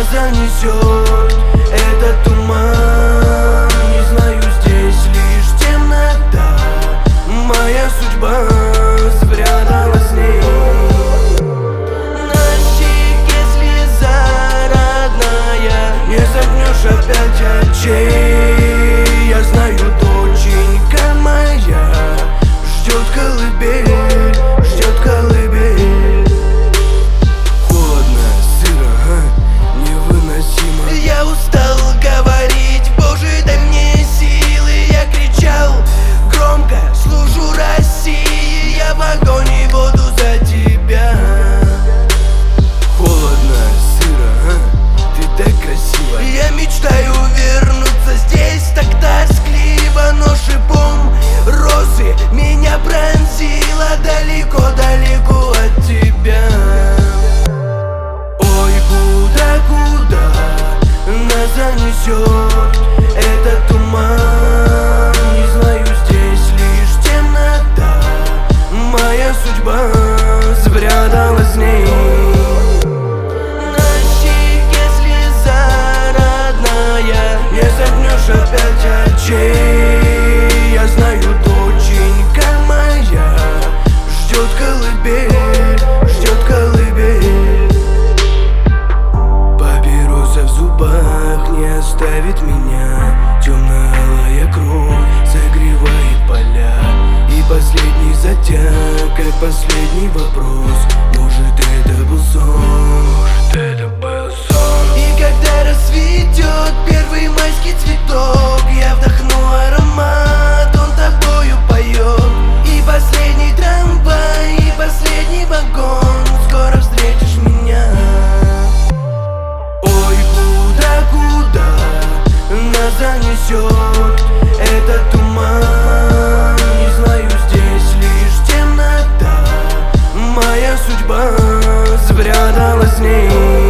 нас занесет этот туман. Не знаю, здесь лишь темнота, моя судьба спряталась в ней. На щеке слеза родная, не согнешь опять очей. Я знаю, доченька моя ждет колыбель, ждет колыбель. Холодно, сыро, невыносимо. Я устал говорить, Боже, дай мне силы. Я кричал громко, служу России. Я в огонь и воду за тебя. Холодно, сыро, ты так красиво. Я мечтаю вернуться здесь, так тоскливо, но шипом розы меня пронзила далеко-далеко от тебя. Ой, куда нас занесет этот туман. Не знаю, здесь лишь темнота, моя судьба спряталась в ней. На щеке слеза родная, не согнешь опять очей. Я знаю, доченька моя ждет колыбель, ждет колыбель. Папироса в зубах не оставит меня. Темно-алая кровь согревает поля. И последний затяг, как последний вопрос. Может, это был сон, может, это был сон. И когда расцветет первый майский цветок, я вдохну аромат, он тобою поет. И последний трамвай, и последний вагон, скоро встретишь меня. Ой, куда нас занесет этот туман. Не знаю, здесь лишь темнота, моя судьба спряталась в ней.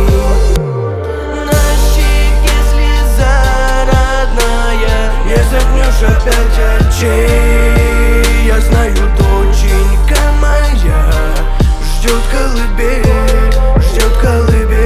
На щеке слеза родная, не согнешь опять очей. Я знаю, доченька моя ждет колыбель, ждет колыбель.